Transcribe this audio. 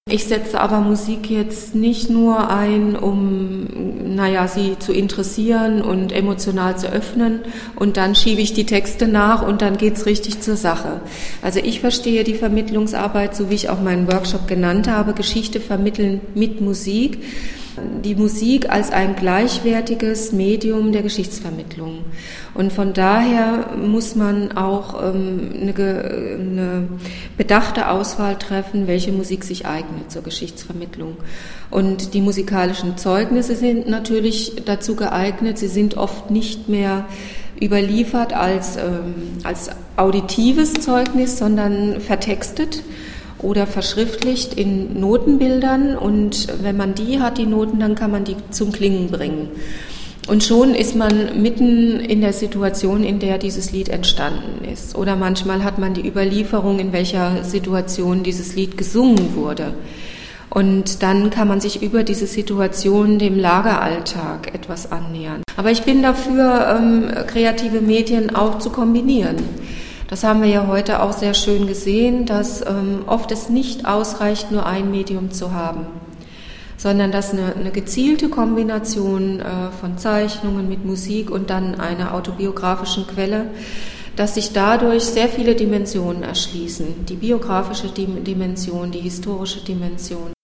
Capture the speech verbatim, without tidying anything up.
Ich setze aber Musik jetzt nicht nur ein, um, naja, sie zu interessieren und emotional zu öffnen und dann schiebe ich die Texte nach und dann geht's richtig zur Sache. Also ich verstehe die Vermittlungsarbeit, so wie ich auch meinen Workshop genannt habe, Geschichte vermitteln mit Musik. Die Musik als ein gleichwertiges Medium der Geschichtsvermittlung. Und von daher muss man auch ähm, eine, eine bedachte Auswahl treffen, welche Musik sich eignet zur Geschichtsvermittlung. Und die musikalischen Zeugnisse sind natürlich dazu geeignet. Sie sind oft nicht mehr überliefert als, ähm, als auditives Zeugnis, sondern vertextet oder verschriftlicht in Notenbildern, und wenn man die hat, die Noten, dann kann man die zum Klingen bringen. Und schon ist man mitten in der Situation, in der dieses Lied entstanden ist. Oder manchmal hat man die Überlieferung, in welcher Situation dieses Lied gesungen wurde. Und dann kann man sich über diese Situation dem Lageralltag etwas annähern. Aber ich bin dafür, ähm, kreative Medien auch zu kombinieren. Das haben wir ja heute auch sehr schön gesehen, dass ähm, oft es nicht ausreicht, nur ein Medium zu haben, sondern dass eine, eine gezielte Kombination äh, von Zeichnungen mit Musik und dann einer autobiografischen Quelle, dass sich dadurch sehr viele Dimensionen erschließen. Die biografische Dimension, die historische Dimension,